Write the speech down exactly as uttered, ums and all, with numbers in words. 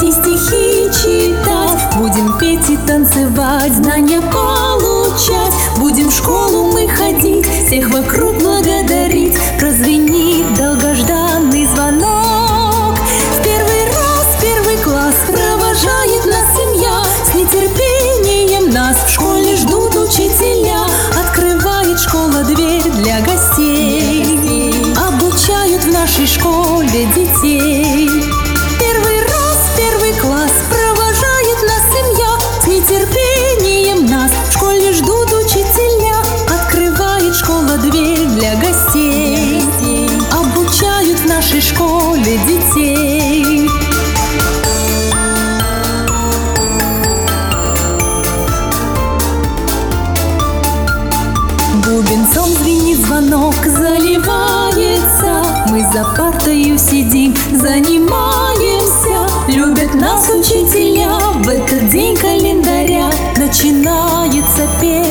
и стихи читать, будем петь и танцевать, знания получать. Будем в школу мы ходить, всех вокруг благодарить. Прозвенит долгожданный звонок. В первый раз, первый класс провожает нас семья. С нетерпением нас в школе ждут учителя. Открывает школа дверь для гостей, обучают в нашей школе детей. Первый раз, первый класс провожает нас семья. С нетерпением нас в школе ждут учителя. Открывает школа дверь для гостей, обучают в нашей школе детей. Бубенцом звенит звонок, заливается. Мы за партою сидим, занимаемся. Любят нас учителя, в этот день календаря начинается петь.